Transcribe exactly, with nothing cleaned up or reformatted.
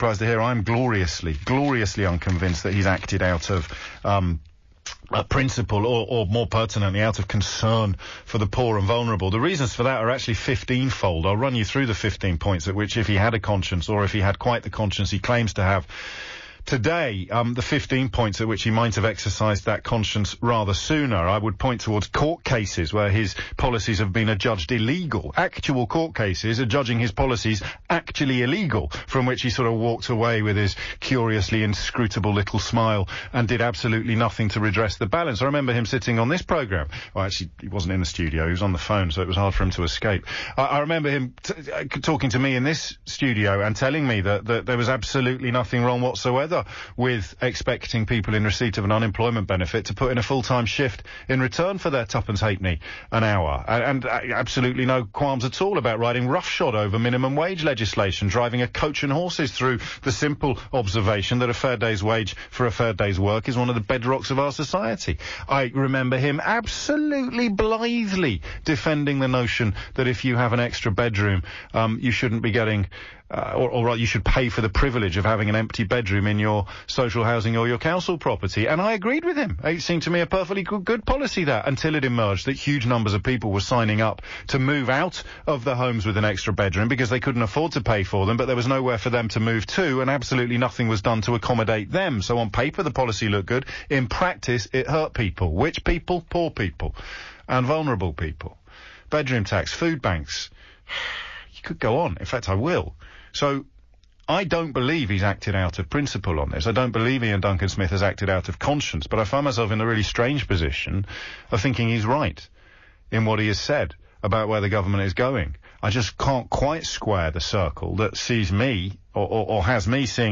surprised to hear I'm gloriously, gloriously unconvinced that he's acted out of, um, Uh, principle or, or more pertinently out of concern for the poor and vulnerable. The reasons for that are actually fifteen-fold. I'll run you through the fifteen points at which, if he had a conscience, or if he had quite the conscience he claims to have today, um, the fifteen points at which he might have exercised that conscience rather sooner. I would point towards court cases where his policies have been adjudged illegal. Actual court cases adjudging his policies actually illegal, from which he sort of walked away with his curiously inscrutable little smile and did absolutely nothing to redress the balance. I remember him sitting on this programme. Well, actually, he wasn't in the studio. He was on the phone, so it was hard for him to escape. I, I remember him t- uh, talking to me in this studio and telling me that, that there was absolutely nothing wrong whatsoever with expecting people in receipt of an unemployment benefit to put in a full-time shift in return for their tuppence halfpenny an hour. And, and uh, absolutely no qualms at all about riding roughshod over minimum wage legislation, driving a coach and horses through the simple observation that a fair day's wage for a fair day's work is one of the bedrocks of our society. I remember him absolutely blithely defending the notion that if you have an extra bedroom, um, you shouldn't be getting Uh, or, or you should pay for the privilege of having an empty bedroom in your social housing or your council property. And I agreed with him. It seemed to me a perfectly good, good policy, that, until it emerged that huge numbers of people were signing up to move out of the homes with an extra bedroom because they couldn't afford to pay for them, but there was nowhere for them to move to, and absolutely nothing was done to accommodate them. So on paper, the policy looked good. In practice, it hurt people. Which people? Poor people and vulnerable people. Bedroom tax, food banks. You could go on. In fact, I will. So, I don't believe he's acted out of principle on this. I don't believe Ian Duncan Smith has acted out of conscience, but I find myself in a really strange position of thinking he's right in what he has said about where the government is going. I just can't quite square the circle that sees me, or, or, or has me seeing